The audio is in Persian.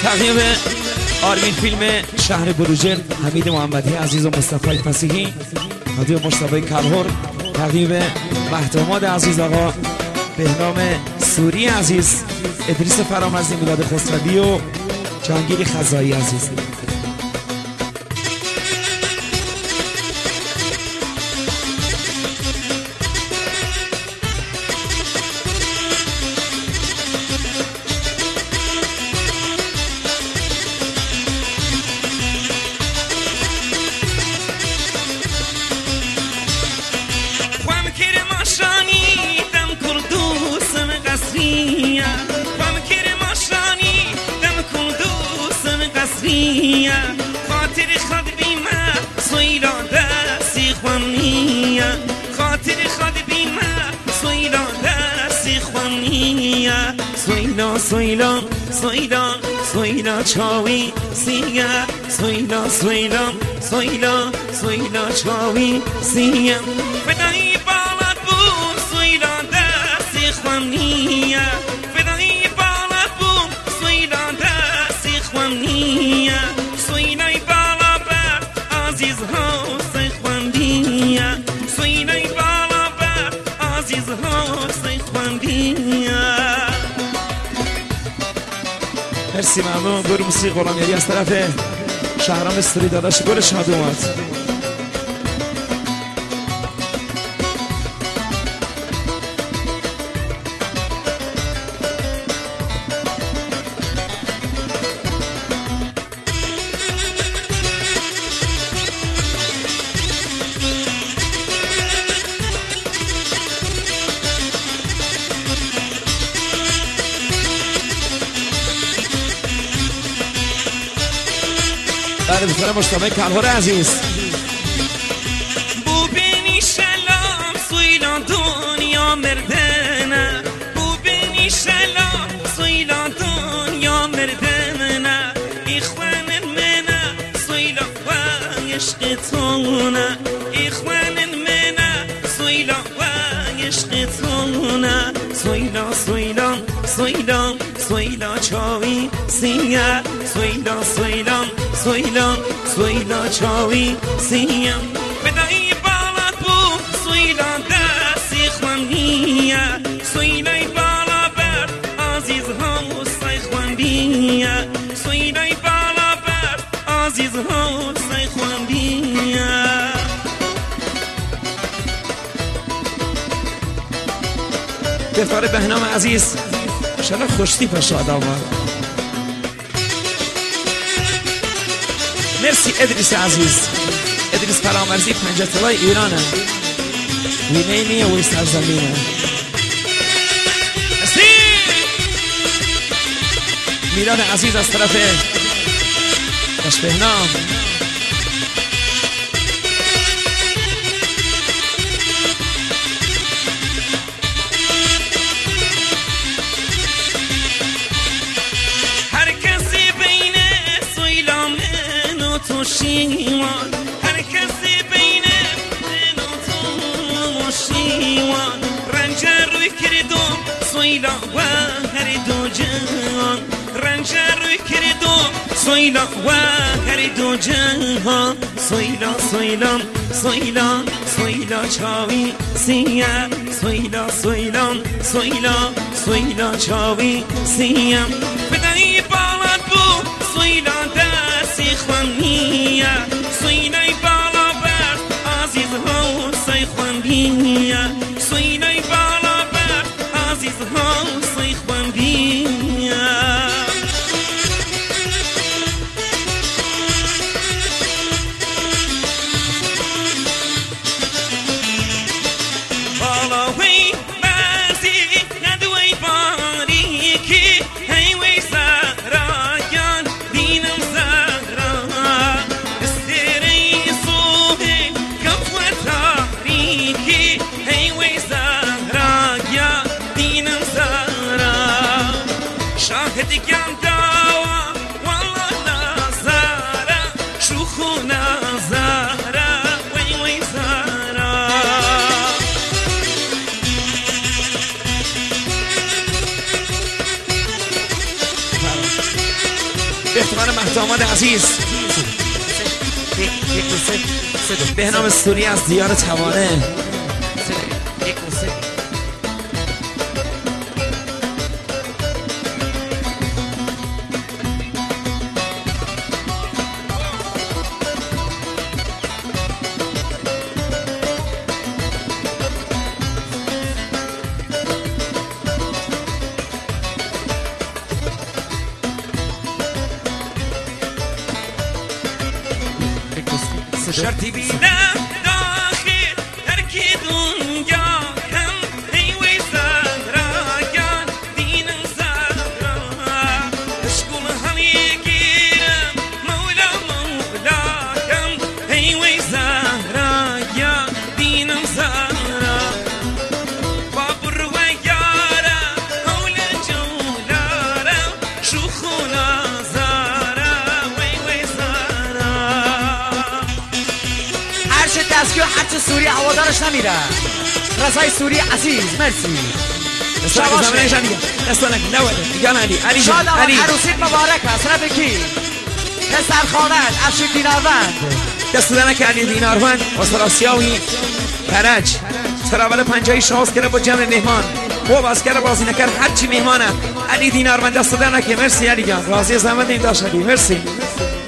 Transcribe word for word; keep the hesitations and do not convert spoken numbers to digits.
تقدیم آرمین فیلم شهر بروجرد حمید محمدی عزیز و مصطفی فسیحی، تقدیم مصطفی کلهر، تقدیم مهداماد عزیز آقا بهنام سوری عزیز، ادریس فرامرزی، میلاد خسروی و جهانگیر خزایی عزیز. خاطر خود بیمه سویلا دستی خوانیه، خاطر خود بیمه سویلا دستی خوانیه، سویلا سویلا سویلا سویلا چاوی سیه، سویلا سویلا سویلا سویلا چاوی سیه، فدایی بالات بود سویلا دستی خوانیه، فدایی بالات بود سویلا دستی خوانیه، سوینای بالا بر عزیز ها سیخوندیه، سوینای بالا بر عزیز ها سیخوندیه. مرسی ممنون. گروه موسیقی غلامیری از طرف شهرام استوری داداش گل شاد اومد. بله بسیار مشتبه کلهر عزیز. بو بینی شلام سویلا دنیا مردنه، بو بینی شلام سویلا دنیا مردنه، اخوان منه سویلا و عشق تونه، اخوان منه سویلا و عشق تونه، سویلا سویلا سویلا سویلا چاوی سیه، سویلا سویلا سویلا سویلا چاوی سیم، فدایی بالات بود سویلا دستی خوانیه، سویلای بالا بر عزیز ها سیخوندیه، سویلای بالا بر عزیز ها سیخوندیه. دفتر بهنام عزیز شلا خوشتی پشاد آمد. مرسی ادریس عزیز، ادریس فرامرزی پنجه طلای ایرانه، وینه نیه وی سرزمینه. مرسی میلاد عزیز از طرف دشت بهنام. شیوان هر کسی بین من و تو شیوان، رنجه روی کردم سویلا و هر دو جهان، رنجه روی کردم سویلا و هر دو جهان، سویلا سویلا سویلا سویلا چاوی سیه، سویلا سویلا سویلا سویلا چاوی سیه، فدایی بالات بود سویلا دستی خوانیه، سوینای بالا بر عزیز ها سیخوندیه، سوینای بالا بر عزیز ها سیخوندیه. بالا وی بازی ندوی باری که هی وی سرایان دینم زهرا، استری صوه کفوه تاریکی هی وی زهرا یا دینم زهرا، شاهد گم داوا والله نازاره شوخو نازاره وی وی زهرا. به اختیار مهداماد عزیز به نام سوری از دیار توانه. شرطی بیدم داخل ترکی دنیا هم هیوی زهراگان دینم زهرا اشکول همی گیرم مولا مولا هم هیوی زهراگان دینم زهرا بابر و یارا هول جولارا شوخونا دستگاه حتی سوری هوادارش نمیره. رضای سوری عزیز مرسی. شباش زمینه جانی دستانک نوده دیگه علی علی جان علی عروسیت مبارک است. رفیقی پسر خانه افشین دیناروند دستانک علی دیناروند استراسیاوی فرج سراول پنجایی شاست کرده با جمع مهمان و بازکر بازی نکر هرچی مهمانه علی دیناروند دستانک مرسی علی جان راضی زحمت این داشت علی مرسی.